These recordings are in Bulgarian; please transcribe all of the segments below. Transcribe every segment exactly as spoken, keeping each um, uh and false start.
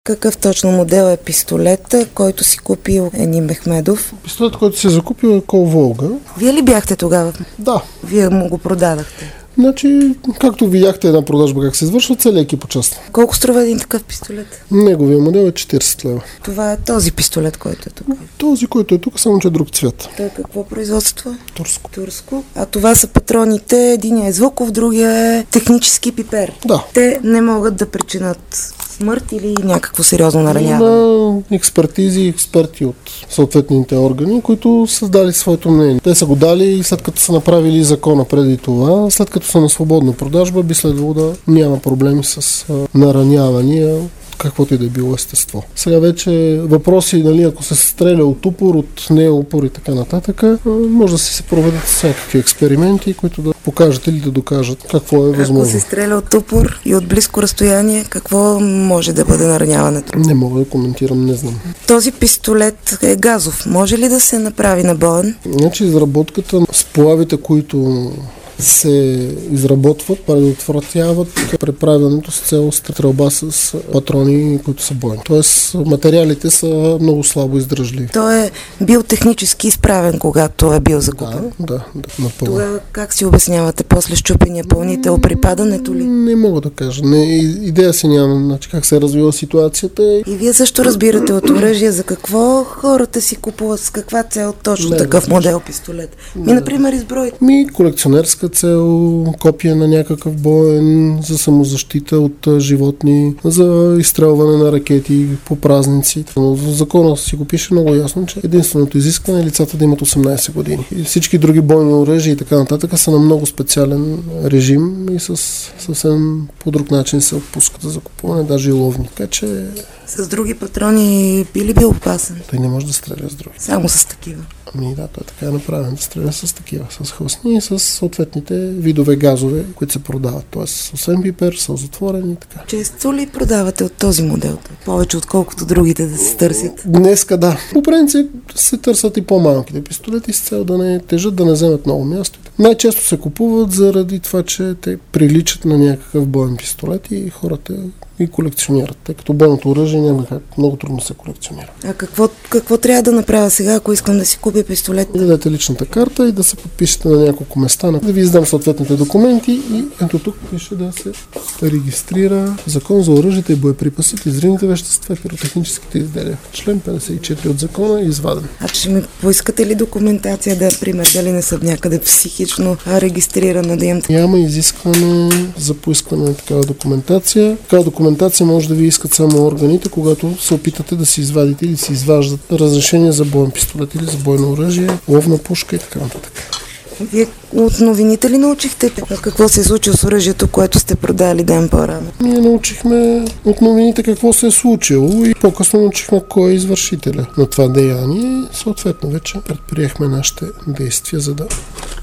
Какъв точно модел е пистолета, който си купил Ени Мехмедов? Пистолет, който си е закупил е Кол Волга. Вие ли бяхте тогава? Да. Вие му го продадахте? Значи, както видяхте една продажба как се извършва, целият екип участва. Колко струва един такъв пистолет? Неговия модел е четирийсет лева. Това е този пистолет, който е тук? Този, който е тук, само че е друг цвят. Той какво производство? Турско. Турско. А това са патроните, единия е звуков, другия е технически пипер. Да. Те не могат да причинят смърт или някакво сериозно нараняване? Има експертизи и експерти от съответните органи, които са дали своето мнение. Те са го дали след като са направили закона преди това. След като са на свободна продажба, би следвало да няма проблеми с а, наранявания, каквото и да е било естество. Сега вече въпроси, нали, ако се стреля от упор, от неупор и така нататък, може да си се проведат всякакви експерименти, които да покажат или да докажат какво е възможно. Ако се стреля от упор и от близко разстояние, какво може да бъде нараняването? Не мога да коментирам, не знам. Този пистолет е газов. Може ли да се направи на боен? Значи изработката, сплавите, които се изработват, предотвратяват преправянето с цел стрелба с патрони, които са бойни. Тоест материалите са много слабо издръжливи. Той е бил технически изправен, когато е бил закупен. Да, да, да, напълно. Тогава как си обяснявате после щупения пълнител при падането ли? Не мога да кажа. Не, идея си нямам, значи, как се е развила ситуацията. И вие също разбирате от оръжие за какво хората си купуват, с каква цел точно не, такъв не, модел пистолет. Ми, например, изброй. Ми, колекционерска цел, копия на някакъв боен, за самозащита от животни, за изстрелване на ракети по празници. Но в закона си го пише много ясно, че единственото изискване е лицата да имат осемнайсет години. И всички други бойни оръжия и така нататък са на много специален режим и с съвсем по друг начин се отпускат за закупуване, даже и ловни. Така че... С други патрони би ли бил опасен? Той не може да стреля с други. Само с такива. Ами да, той така е направен да стреля с такива, с хлъсни и с съответните видове газове, които се продават. Тоест съвсем пипер, сълзотворен и така. Често ли продавате от този модел? Повече отколкото другите да се търсят? Днеска да. По принцип се търсят и по-малките пистолети с цел да не тежат, да не вземат много място. Най-често се купуват заради това, че те приличат на някакъв боен пистолет и хората и колекционират, тъй като бойното оръжие няма как, много трудно се колекционира. А какво, какво трябва да направя сега, ако искам да си купя пистолет? Да дадете личната карта и да се подпишете на няколко места, да ви издам съответните документи и ето тук пише да се регистрира Закон за оръжията и боеприпасите, взривните вещества и пиротехническите изделия. Член петдесет и четири от закона е изваден. А ще ми поискате ли документация, да, пример, дали не съм някъде психично регистрирана, да имам? Няма изискване за поискване на такава документация. Такава документация може да ви искат само органите, когато се опитате да си извадите или си изваждат разрешение за боен пистолет или за бойно оръжие, ловна пушка и така нататък. Вие от новините ли научихте какво се е случило с оръжието, което сте продали ден по-рано? Ние научихме от новините какво се е случило и по-късно научихме кой е извършителя на това деяние. Съответно вече предприехме нашите действия, за да...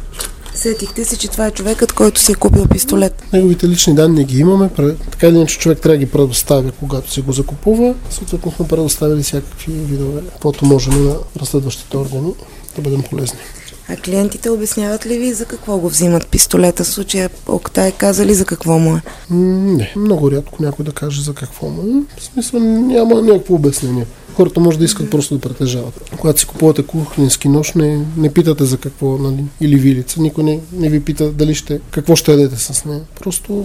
Сетихте се, че това е човекът, който си е купил пистолет. Неговите лични данни ги имаме. Така или иначе човек трябва да ги предоставя, когато си го закупува. Съответно сме предоставили всякакви видове, каквото можем на разследващите органи да бъдем полезни. А клиентите обясняват ли ви за какво го взимат пистолета? В случая Октай каза ли за какво му е? Не, много рядко някой да каже за какво му е. В смисъл няма някакво обяснение. Хората може да искат просто да притежават. Когато си купувате кухненски нож, не, не питате за какво, нали, или вилица. Никой не, не ви пита дали ще, какво ще ядете с нея. Просто...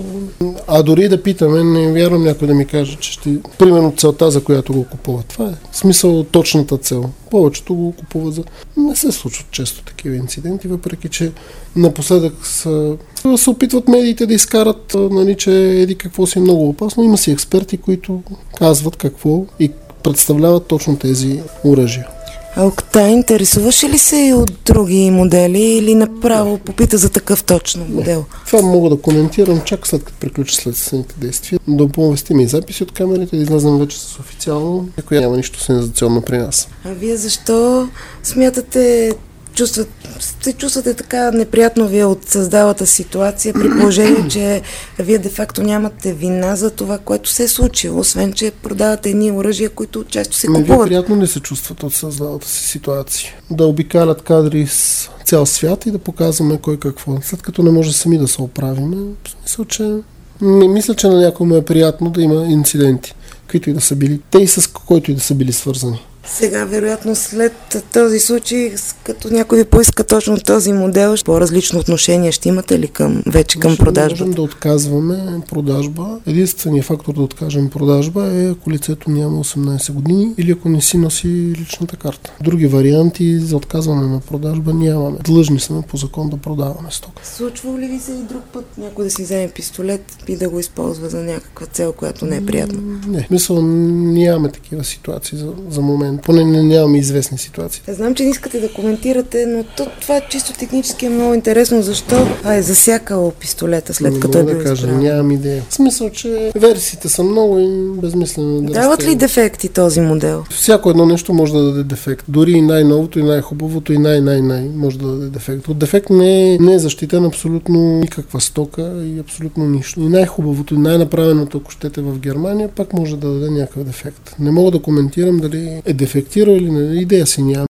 А дори да питаме, не вярвам някой да ми каже, че ще... Примерно целта, за която го купува. Това е смисъл точната цел. Повечето го купуват за... Не се случват често такива инциденти, въпреки че напоследък са... се опитват медиите да изкарат, нали, че еди какво си е много опасно. Има си експерти, които казват какво и представляват точно тези оръжия. А Октай, интересуваше ли се и от други модели или направо попита за такъв точно модел? Не. Това мога да коментирам чак след като приключа следствените действия. Да повестим и записи от камерите, да излезем вече с официално. Някой няма нищо сензационно при нас. А вие защо смятате, чувстват, се чувствате така неприятно вие от създалата ситуация, при положение, че вие де-факто нямате вина за това, което се е случило, освен че продавате едни оръжия, които често се купуват? Вие приятно не се чувстват от създалата си ситуация. Да обикалят кадри с цял свят и да показваме кой какво. След като не може сами да се оправиме, в смисъл, че не мисля, че на някой му е приятно да има инциденти. каквито и да са били. Те и с който и да са били свързани. Сега, вероятно, след този случай, като някой ви поиска точно този модел, по-различно отношение ще имате ли към, вече към продажбата? Можем да отказваме продажба. Единственият фактор да откажем продажба е ако лицето няма осемнайсет години или ако не си носи личната карта. Други варианти за отказване на продажба нямаме. Длъжни сме по закон да продаваме стока. Случва ли ви се и друг път някой да си вземе пистолет и да го използва за някаква цел, която не е приятна? Не, мисъл, нямаме такива ситуации за, за момент. Поне не, нямаме известни ситуации. Знам, че не искате да коментирате, но то, това чисто технически е много интересно. Защо а е засякал пистолета след не като е бил да кажа, изправен? нямам идея. В смисъл, че версиите са много и безмислено да Дават разтегна. ли дефекти този модел? Всяко едно нещо може да даде дефект. Дори и най-новото, и най-хубавото, и най-най-най може да даде дефект. От дефект не е, не е защитен абсолютно никаква стока и абсолютно нищо. И най-хубавото, и най-направеното, ако щете в Германия, пак може да даде някакъв дефект. Не мога да коментирам дали е дефектирал или не. Идея си няма.